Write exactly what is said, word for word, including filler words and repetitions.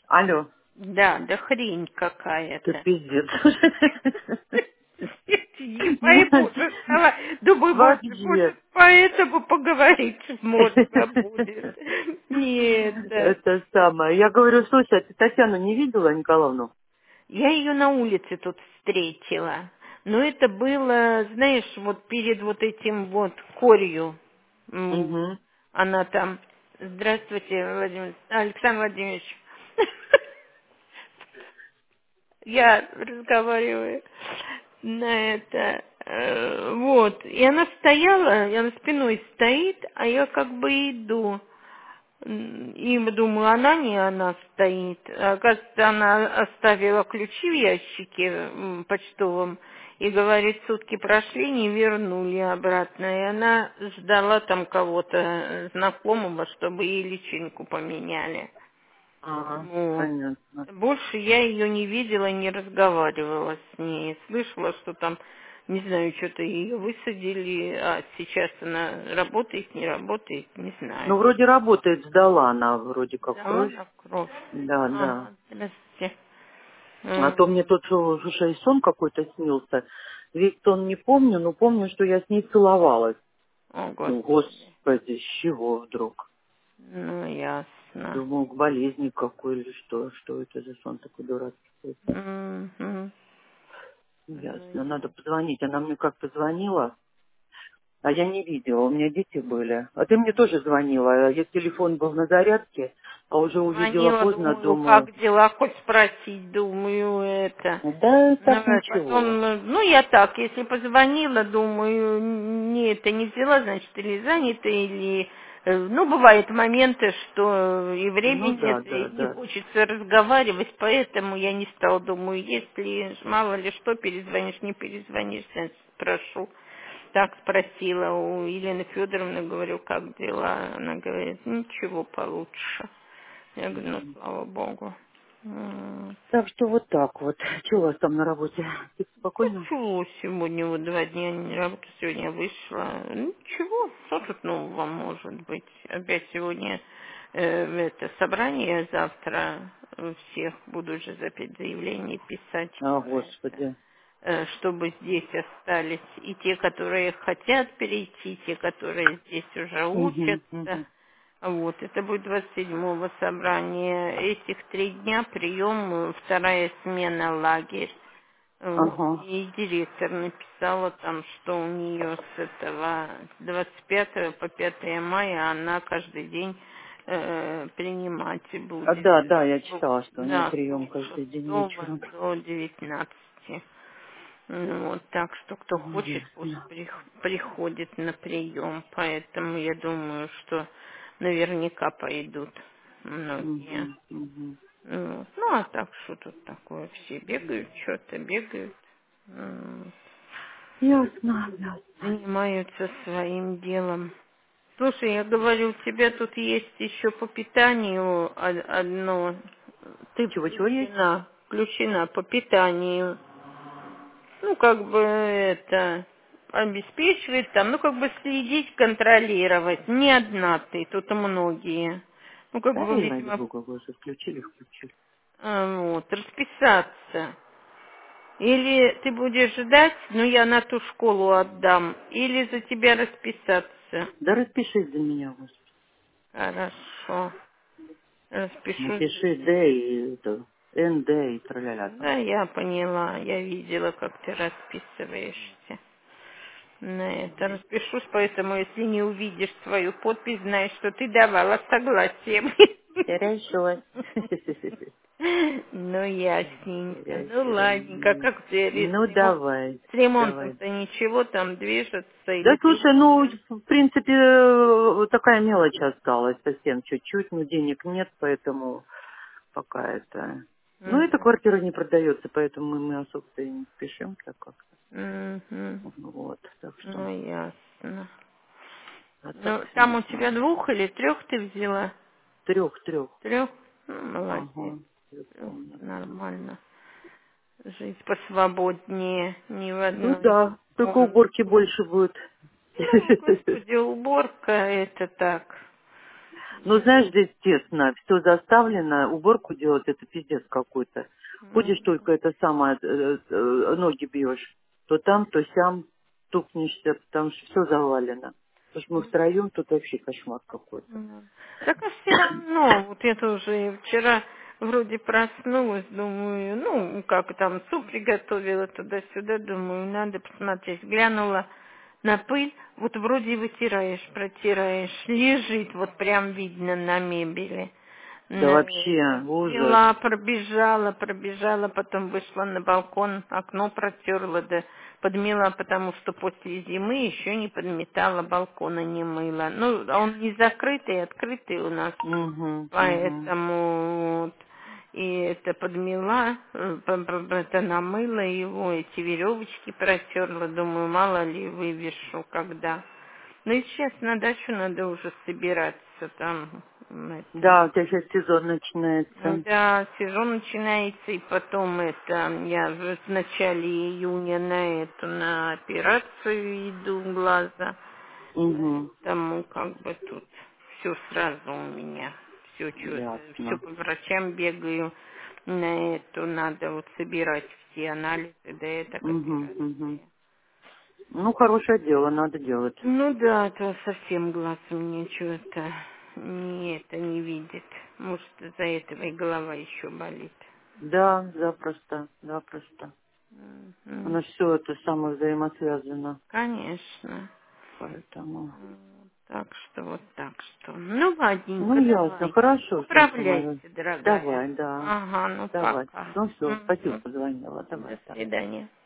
Алло, Да, да хрень ты какая-то. пиздец. Не пойму, что стала. Думаю, может, Вообще. может, поэтому поговорить можно будет. Нет, да. Это самое. Я говорю, слушай, а ты Татьяну не видела, Николаевну? Я ее на улице тут встретила. Но это было, знаешь, вот перед вот этим вот корью. М, Угу. Она там. Здравствуйте, Владимир Александр Владимирович. Я разговариваю на это. э, Вот. И она стояла, и она спиной стоит, а я как бы иду. М, И думаю, она не она стоит. А оказывается, она оставила ключи в ящике м, почтовом. И говорит, сутки прошли, не вернули обратно. И она ждала там кого-то э, знакомого, чтобы ей личинку поменяли. Ага, Вот. понятно. Больше я ее не видела, не разговаривала с ней. Слышала, что там, не знаю, что-то ее высадили, а сейчас она работает, не работает, не Ну, знаю. вроде работает, сдала она вроде как Дала кровь. на кровь. Да, да. Ага, здравствуйте. А то М, мне тот, что, слушай, сон какой-то снился. Весь сон не помню, но помню, что я с ней целовалась. О, Ну, Господи. господи, с чего вдруг? Ну, ясно. Думал, к болезни какой или что. Что это за сон такой дурацкий? Мгм. Ну, Ясно. Надо я- позвонить. Она мне как-то звонила, а я не видела. У меня дети были. А ты мне тоже звонила. А я телефон был на зарядке, а уже увидела Звонила, поздно, думаю, думаю, как дела, хоть спросить, думаю, это. да Ну, так э, потом, ничего. э, ну, я так, если позвонила, думаю, не, это не взяла, значит, или занята, или, э, ну, бывают моменты, что и Ну времени да, нет, и да, не да. хочется разговаривать, поэтому я не стала, думаю, если ж мало ли что, перезвонишь, не перезвонишь, значит, спрошу. Так спросила у Елены Федоровны, говорю, как дела? Она говорит, ничего получше. Я говорю, ну, слава богу. М. Так что вот так вот. Что у вас там на работе? Ты спокойно? Ничего, сегодня вот два дня не работаю, сегодня вышла. Ничего, что тут нового может быть? Опять сегодня э, это собрание, завтра э, всех буду уже опять заявление писать, А, что это, господи. э, чтобы здесь остались и те, которые хотят перейти, и те, которые здесь уже Угу, учатся. угу. Вот, это будет двадцать седьмого собрания. Этих три дня прием, э, вторая смена лагерь. Вот. Ага. И директор написала там, что у нее с этого с двадцать пятого по пятое мая она каждый день э, принимать А, будет. да, да, С я двух- читала, что у нее да, с прием двух каждый день шестого вечером. до девятнадцати. Ну, вот, так что кто Ну, хочет, пусть ясно. прих- приходит на прием. Поэтому я думаю, что наверняка пойдут многие. Угу, угу. Вот. Ну, а так, что тут такое? Все бегают, что-то бегают. М, Ясно, ясно. Занимаются своим делом. Слушай, я говорю, у тебя тут есть еще по питанию од- одно. Ты Чего-чего есть? включена, включена по питанию. Ну, как бы это обеспечивает там, ну, как бы следить, контролировать. Не одна ты, тут многие. Ну, как Да, бы, и ради видимо, бога, голоса включили, включили. а, вот, расписаться. Или ты будешь ждать, ну, я на ту школу отдам, или за тебя расписаться. Да распишись за меня, господи. Хорошо, распишусь за Напиши тебя. Д и это, Н, Д и траля там. Да, я поняла, я видела, как ты расписываешься. На это распишусь, поэтому если не увидишь свою подпись, знаешь, что ты давала согласие. Хорошо. Ну, ясненько. Ну, Хорошо. ладненько. Как ты ре- Ну, с ремон- давай, с давай. ремонтом-то ничего там движется? Да, Или ты слушай, ну, уже... в принципе, э, вот такая мелочь осталась совсем чуть-чуть, но денег нет, поэтому пока это... Ну, эта Мгм. квартира не продается, поэтому мы особо-то и не спешим так как-то. Мгм. Вот, так что... Ну, ясно. А так Ну, все там у тебя нормально. двух или трех ты взяла? Трех, трех. Трех? Ну, молодец. Ага, Трех трехкомнатная. нормально. Жить посвободнее, не в Ну одной да, только комнате. уборки больше будет. Ну, господи, уборка это так. Ну, Нет. знаешь, здесь тесно, все заставлено, уборку делать, это пиздец какой-то. Ну, Ходишь только это самое, э, э, ноги бьешь. То там, то сям стукнешься, потому что все завалено. Потому что мы втроем, тут вообще кошмар какой-то. ну. Так а все равно, вот я тоже вчера вроде проснулась, думаю, ну, как там суп приготовила туда-сюда, думаю, надо посмотреть. Глянула на пыль, вот вроде вытираешь, протираешь, лежит, вот прям видно на мебели. Да На вообще, это. ужас. Взяла, пробежала, пробежала, потом вышла на балкон, окно протерла, да подмела, потому что после зимы еще не подметала, балкона не мыла. Ну, а он не закрытый, открытый у нас, Угу, угу. поэтому вот. И это подмела, э, п- п- это намыла его, эти веревочки протерла, думаю, мало ли вывешу когда. Ну и сейчас на дачу надо уже собираться там, м, это. Да, у тебя сейчас сезон начинается. Да, сезон начинается, и потом это, я в в начале июня на эту, на операцию иду глаза, Угу, поэтому как бы тут все сразу у меня, все что-то, все ясно. по врачам бегаю, на эту надо вот собирать все анализы, да это к Угу, угу. операции. Ну, хорошее дело, надо делать. Ну да, то совсем глаз мне что-то не это не видит. Может, из-за этого и голова еще болит. Да, запросто, запросто. У Мгм. нас все это самое взаимосвязано, Конечно. поэтому... М, Так что вот так что. Ну, Ну, ладненько, ясно, давай. хорошо, Саша моя. Управляйся, дорогая. Давай, да, Ага, ну давай. пока. Ну, все, спасибо, Мгм. позвонила, До давай, да. свидания.